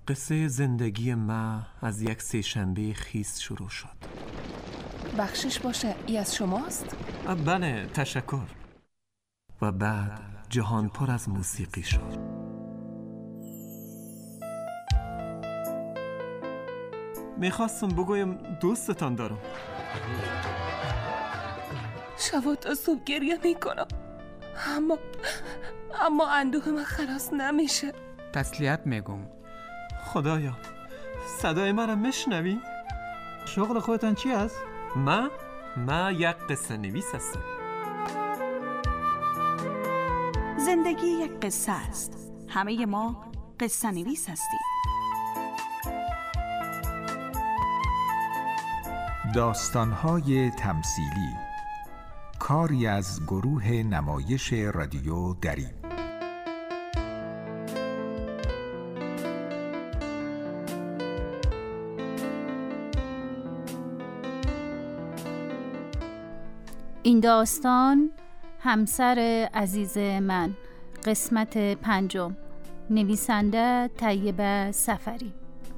قصه زندگی ما از یک سه‌شنبه خیس شروع شد. بخشش باشه، ای از شماست؟ بله، تشکر. و بعد جهان پر از موسیقی شد. میخواستم بگویم دوستتان دارم. شبا تا صبح گریه میکنم، اما اندوه من خلاص نمیشه. تسلیت میگم. خدایا، صدای مرا میشنوی؟ شغل خودتان چی است؟ ما یک قصه نویس هستم. زندگی یک قصه است. همه ما قصه نویس هستیم. داستان‌های تمثیلی، کاری از گروه نمایش رادیو دریب. این داستان همسر عزیز من، قسمت 5. نویسنده طیبه سفری.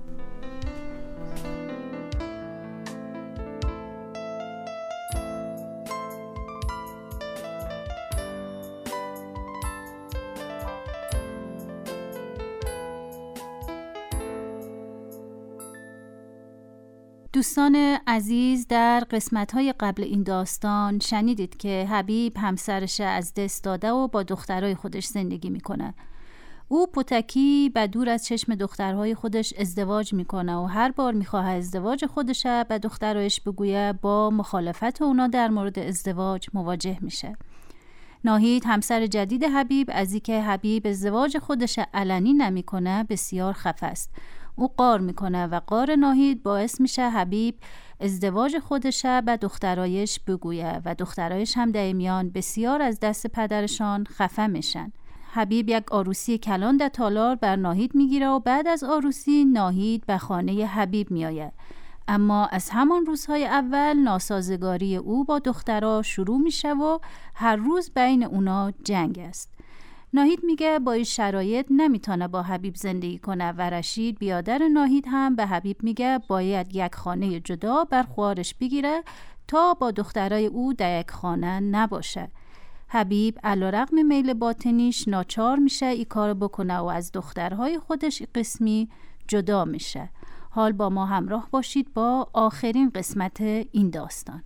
دوستان عزیز، در قسمت‌های قبل این داستان شنیدید که حبیب همسرش از دست داده و با دخترای خودش زندگی میکنه. او پتکی به دور از چشم دخترهای خودش ازدواج میکنه و هر بار میخواه ازدواج خودش به دخترایش بگویه با مخالفت اونا در مورد ازدواج مواجه میشه. ناهید همسر جدید حبیب از اینکه حبیب ازدواج خودش علنی نمیکنه بسیار خفه است. او قار میکنه و قار ناهید باعث میشه حبیب ازدواج خودش به دخترایش بگویه و دخترایش هم در میان بسیار از دست پدرشان خفه میشن. حبیب یک عروسی کلان در تالار بر ناهید میگیره و بعد از عروسی ناهید به خانه حبیب میآید. اما از همان روزهای اول ناسازگاری او با دخترها شروع میشه و هر روز بین اونا جنگ است. ناهید میگه با این شرایط نمیتونه با حبیب زندگی کنه و رشید بیادر ناهید هم به حبیب میگه باید یک خانه جدا بر خوارش بگیره تا با دخترای او در یک خانه نباشه. حبیب علیرغم میل باطنیش ناچار میشه این کار بکنه و از دخترهای خودش قسمی جدا میشه. حال با ما همراه باشید با آخرین قسمت این داستان.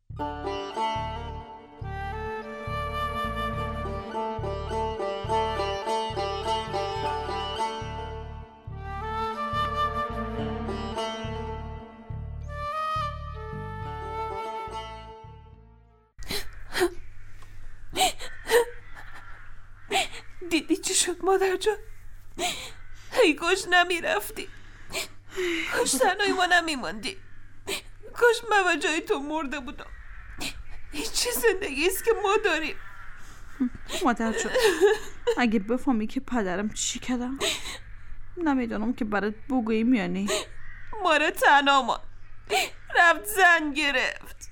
دیدی چی شد مادر جان؟ ای کاش نمیرفتی، کاش تنهایی ما نمیماندی، کاش من به جای تو مرده بودم. این چه زندگی است که ما داریم؟ مادر جان، اگه بفهمی که پدرم چی کردم نمیدونم که برات بگوییم یا نه. ما رو تنها مان، رفت زن گرفت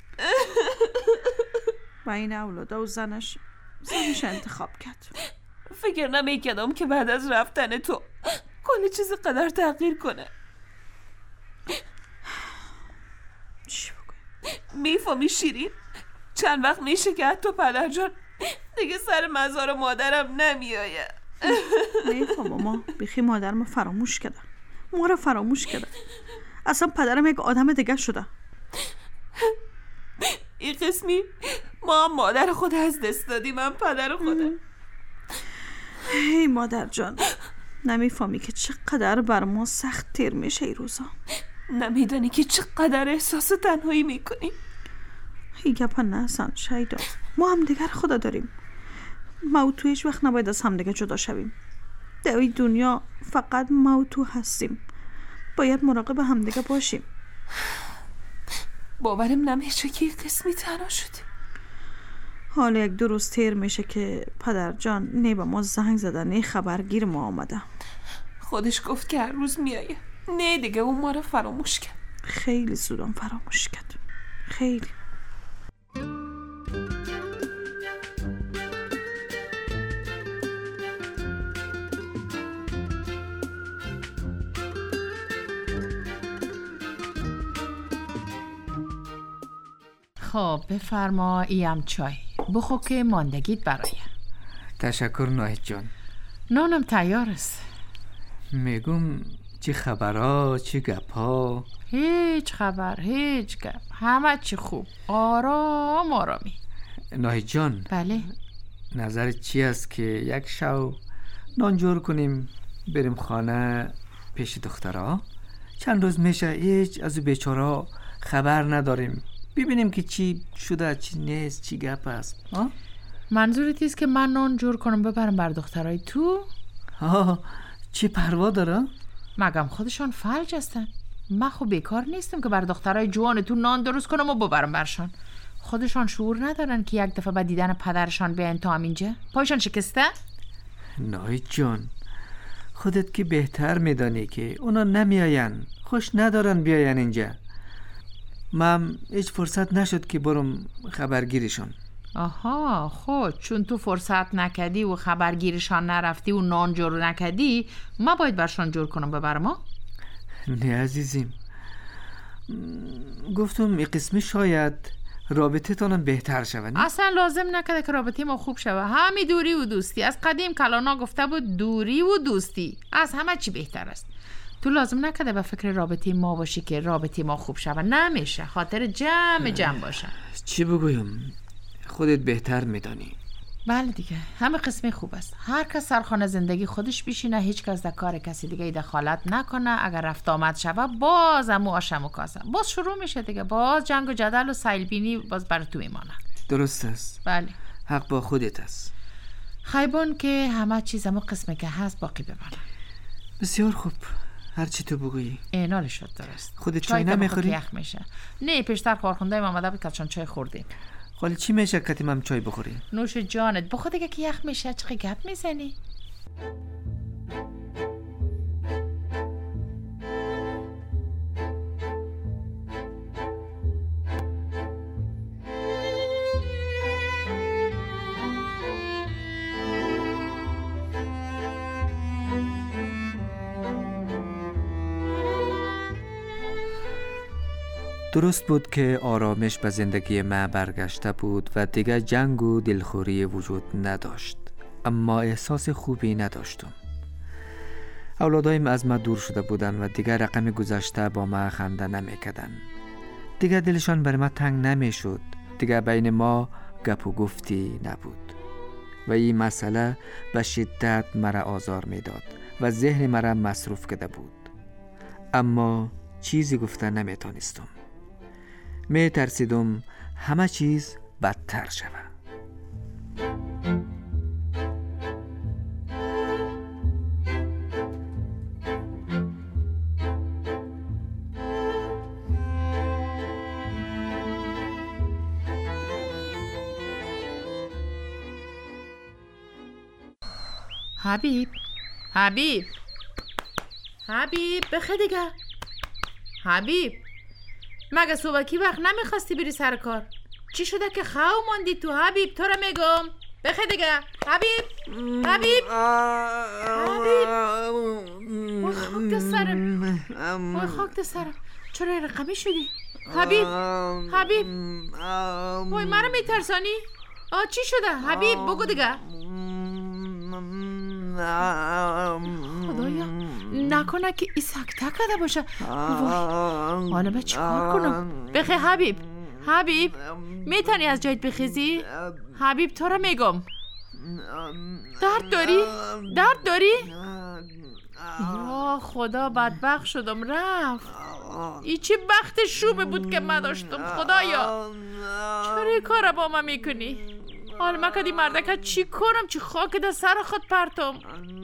و این اولادا و زنش انتخاب کرد. فکر نمی‌کردم که بعد از رفتن تو کلی چیز قدر تغییر کنه. چی بگویم؟ میفهمی شیرین؟ چند وقت میشه که حتی پدر جان دیگه سر مزار مادرم نمیآیه. میفهمم، ما بیخی مادرم فراموش کرده، ما رو فراموش کرده. اصلا پدرم یک آدم دیگه شده. این قسمی ما هم مادر خود از دست دادیم، من پدر خودم. ای مادر جان، نمیفهمی که چقدر بر ما سخت تیر میشه این روزا. نمیدانی که چقدر احساس تنهایی میکنی. این گپا نه سن شیدا، ما هم دیگر خدا داریم. ما و تو هیچ وقت نباید از هم دیگه جدا شویم. در این دنیا فقط ما و تو هستیم، باید مراقب هم دیگه باشیم. باورم نمیشه که این قسمی تنها شدیم. حالا 1-2 روز تیر میشه که پدر جان نه به ما زنگ زده نه خبرگیر ما آمده. خودش گفت که هر روز میایه. نه دیگه اون ما رو فراموش کرد. خیلی زودم فراموش کرد، خیلی. خب بفرما ایم چای بخو که ماندگیت برایم. تشکر ناهید جان. نانم تیار است. میگم چی خبرها چی گپها؟ هیچ خبر هیچ گپ، همه چی خوب، آرام آرامی. ناهید جان. بله. نظرت چی است که یک شو نان جور کنیم بریم خانه پیش دخترها؟ چند روز میشه هیچ از بیچارا خبر نداریم، ببینیم که چی شده چی نیست چی گپ است. منظورت است که من نان جور کنم ببرم بر دخترای تو؟ چی پروا داره؟ مگم خودشان فلج هستن؟ من خب بیکار نیستم که بر دخترای جوان تو نان درست کنم و ببرم برشان. خودشان شعور ندارن که یک دفعه با دیدن پدرشان بیان تا اینجا پایشان شکسته؟ ناهید جان خودت که بهتر میدانی که اونا نمیاین، خوش ندارن بیاین اینجا. من هیچ فرصت نشد که برم خبرگیرشان. آها خود چون تو فرصت نکدی و خبرگیرشان نرفتی و نان جور نکدی، ما باید برشان جور کنم ببرم. نه عزیزیم، گفتم این قسمی شاید رابطه تانم بهتر شود. اصلا لازم نکده که رابطه ما خوب شود. همین دوری و دوستی، از قدیم کلانا گفته بود دوری و دوستی از همه چی بهتر است. تو لازم نکده به فکر رابطه ما باشی که رابطه ما خوب شود. نمیشه، خاطر جمع باشه. چی بگویم؟ خودت بهتر میدانی. بله دیگه، همه قسمی خوب است. هر کس سرخانه زندگی خودش بشینه، هیچ کس در کار کسی دیگه دخالت نکنه. اگر رفت آمد شود باز امو آشم و کاسه باز شروع میشه دیگه، باز جنگ و جدل و سیلبینی باز بر تو میمانه. درست است. بله. حق با خودت است. خیبان که همه چیز امو قسمی که هست باقی بمانه. بسیار خوب، هر چی تو بگویی. اینال شد. درست. خودت چای نمیخوری؟ یخ میشه. نه پیشتر کارخونده آمده بود که چای خوردیم. حالا چی میشه که من چای بخوری؟ نوش جانت، بخور دیگه که یخ میشه. چقدر گپ میزنی؟ درست بود که آرامش به زندگی من برگشته بود و دیگر جنگ و دلخوری وجود نداشت، اما احساس خوبی نداشتم. اولادایم از من دور شده بودن و دیگر رقم گذشته با من خنده نمیکردن. دیگر دلشان بر من تنگ نمیشد. دیگر بین ما گپ و گفتی نبود و این مسئله به شدت مرا آزار میداد و ذهن مرا مصروف کرده بود، اما چیزی گفته نمیتونستم. می ترسیدم همه چیز بدتر شود. حبیب بخه دیگه. حبیب مگه صبحکی وقت نمیخواستی بری سر کار؟ چی شده که خواه ماندی تو؟ حبیب تو را میگم بخه دیگه. حبیب وای خاک سرم چرا رقمی شدی؟ حبیب وای مرا میترسانی؟ چی شده؟ حبیب بگو دیگه. خدایا نکنه که این سکته کرده باشه. وای حالا من چیکار کنم؟ بخی حبیب میتونی از جایت بخیزی؟ حبیب تو را میگم. درد داری؟ یا خدا بدبخت شدم رفت. این چه بخت شومه بود که من داشتم. خدایا چرا این کار با من میکنی؟ حالا من کدی مردکت چی کنم؟ چی خاک در سر خود پرتم؟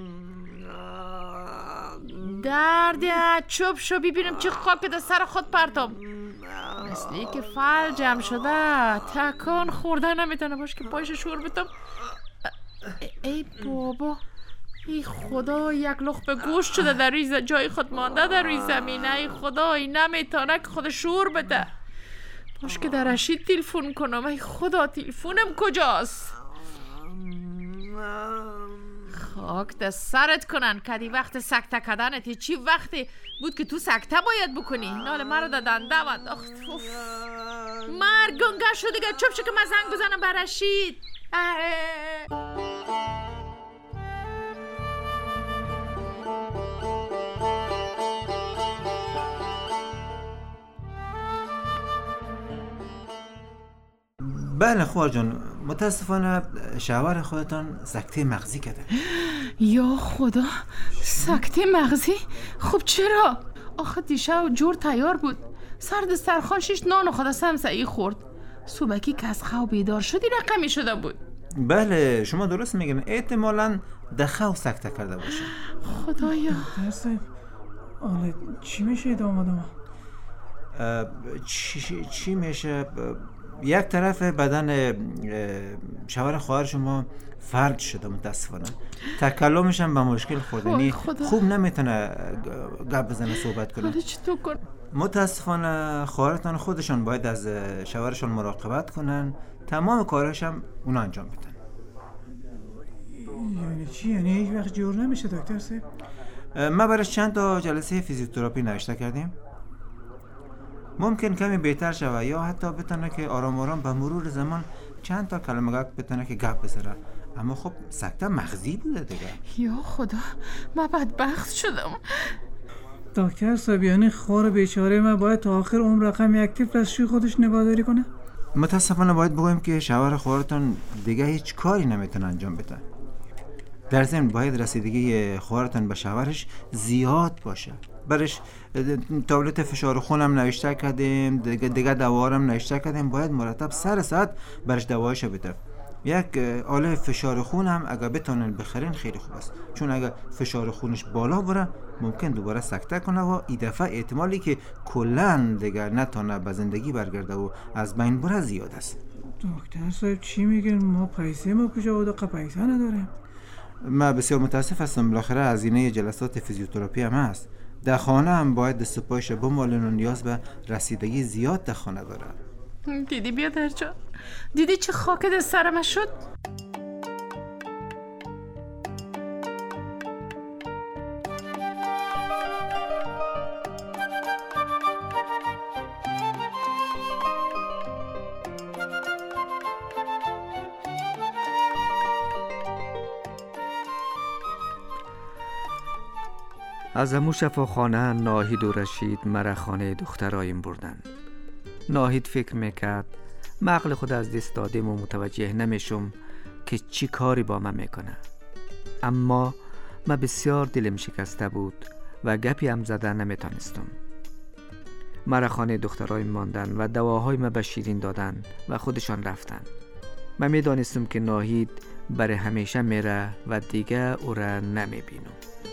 درد چوب شو ببینم چی خاک در سر خود پرتم. مثلی که فلجم شده تکان خورده نمیتونه باش که پایش شور بتم. ای بابا ای خدا یک لقمه گوشت شده در روی جای خود مانده در روی زمین. ای خدا این نمیتونه که خود شور بده. باش که در رشید تلفن کنم. ای خدا تلفنم کجاست؟ خاک در سرت کنن کدی وقت سکته کردنتی چی وقتی بود که تو سکته باید بکنی. نال مرا در دنده انداخت. مرگ گنگه شد دیگه. چوب شو که من زنگ بزنم بر رشید. بله خوار جان، متاسفانه شوهر خودتان سکته مغزی کرده. یا خدا، سکته مغزی؟ خب چرا؟ آخه دیشب جور تیار بود. سر دسترخوان شش نان خدا سمسعی خورد. صبحکی که از خواب بیدار شدی رقمی شده بود. بله شما درست میگین، احتمالاً دخو سکته کرده باشه. خدایا. درسته آله چی میشه دامادم؟ چی میشه؟ یک طرف بدن شوهر خواهر شما فرد شده متاسفانه. تکلمش هم به مشکل خورده، یعنی خوب نمیتونه گپ بزنه صحبت کنه. متاسفانه خواهرتان خودشان باید از شوهرشان مراقبت کنن، تمام کارش هم اونا انجام بدن. یعنی چی؟ یعنی هیچ وقت جور نمیشه دکتر صاحب؟ ما برایش چند تا جلسه فیزیوتراپی نوشته کردیم، ممکن کمی بهتر شوه یا حتی بتونه که آرام آرام به مرور زمان چند تا کلمه بتونه که گپ بزنه. اما خب سکته مغزی بوده دیگه. یا خدا، من بدبخت شدم. دکتر صاحب یعنی خور بیچاره من باید تا آخر عمر رقم یک طفل از شوی خودش نگهداری کنه؟ متاسفانه باید بگویم که شوهر خواهرتان دیگه هیچ کاری نمیتونه انجام بده. در ضمن باید رسیدگی خواهرتان به شوهرش زیاد باشه. برش تابلت فشار خون هم نوشته کردیم، دیگه دوا هم نوشته کردیم، باید مرتب سر ساعت برش دوایش بده. یک آله فشار خون هم اگه بتونن بخرین خیلی خوب است، چون اگه فشار خونش بالا بره ممکن دوباره سکته کنه و این دفعه احتمالی که کلن دیگه نتونه به زندگی برگرده و از بین بره زیاد است. دکتر صاحب چی میگن؟ ما پیسه ما کجا بود؟ پیسه نداریم. ما بسیار متاسف هستم، بالاخره هزینه جلسات فیزیوتراپی هم هست. در خانه هم باید دست پایش بمالن و نیاز به رسیدگی زیاد در خانه داره. دیدی بیادر جان؟ دیدی چه خاک در سرم شد؟ از همون شفاخانه ناهید و رشید مرا خانه دخترایم بردن. ناهید فکر میکرد مغل خود از دست دادیم و متوجه نمیشم که چی کاری با من میکنه. اما من بسیار دلم شکسته بود و گپی هم زدن نمیتونستم. مرا خانه دخترایم ماندن و دواهای من به شیرین دادن و خودشان رفتن. من میدانستم که ناهید برای همیشه میره و دیگه او را نمیبینم.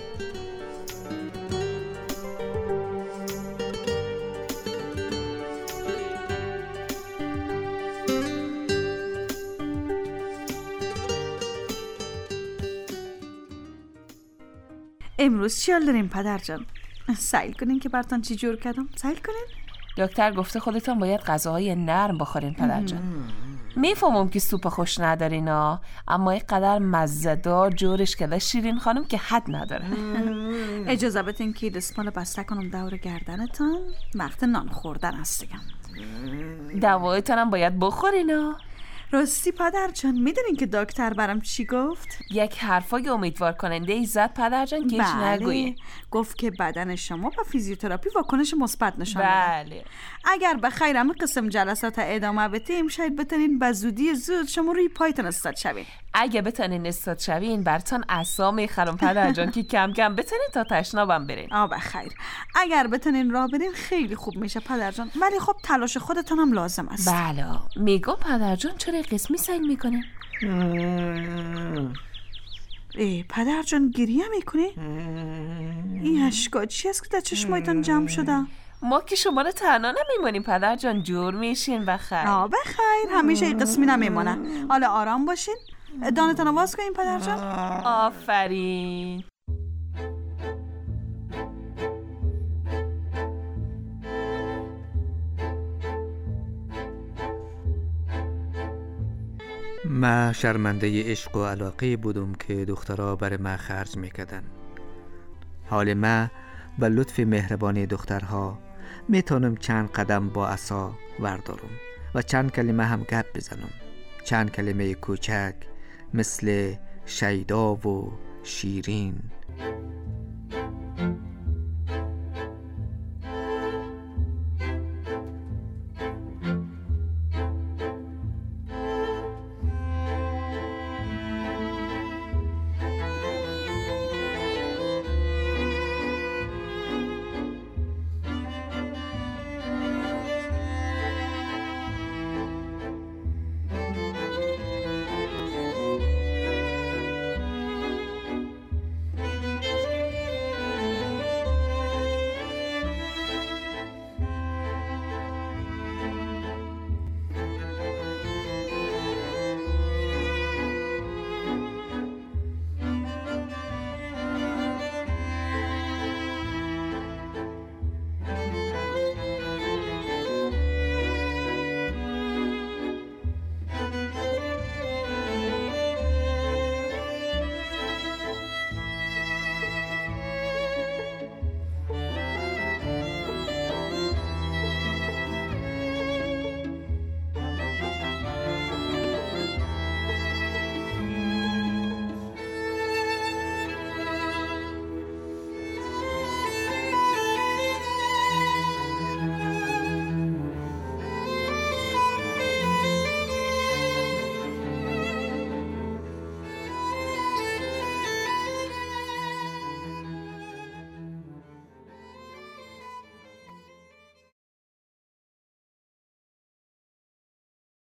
امروز چی حال داریم پدر جان؟ سیل کنین که براتون چی جور کردم؟ سیل کنین؟ دکتر گفته خودتون باید غذاهای نرم بخورین پدر جان. میفهمم که سوپ خوش ندارین اما این قدر مزه‌دار جورش کرده شیرین خانم که حد نداره. اجازه بدین که دستمال بسته کنم دور گردنتان، وقت نان خوردن است دیگه. دوایتون هم باید بخورین راستی پدر جان میدونین که دکتر برام چی گفت؟ یک حرفای امیدوار کننده ایزد پدر جان که هیچ نگویی. گفت که بدن شما با فیزیوتراپی واکنش مثبت نشان داده. بله. اگر به خیر همین قسم جلسات ادامه بدیم شاید بتونین به زودی زود شما روی پایتون استاد شوین. اگه بتونین استاد شوین براتون عصا میخرم پدر جان که کم کم بتونین تا تشنابم برین. به خیر. اگر بتونین راه برین خیلی خوب میشه پدر جان، ولی خب تلاش خودتون هم لازم است. بله. میگم پدر جان چرا قسمی سنگ میکنه؟ پدر جان گریه میکنه؟ این اشکا چی است که در چشمایتان جمع شده؟ ما که شما رو تنها نمیمونیم پدر جان، جور میشین بخیر. بخیر همیشه این قسمی نمیمونه. حالا آرام باشین، دانتان آواز کنین پدر جان. آفرین. من شرمنده عشق و علاقه بودم که دخترها برای من خرج میکردن. حال من به لطف مهربانی دخترها میتونم چند قدم با عصا وردارم و چند کلمه هم گپ بزنم، چند کلمه کوچک مثل شیدا و شیرین.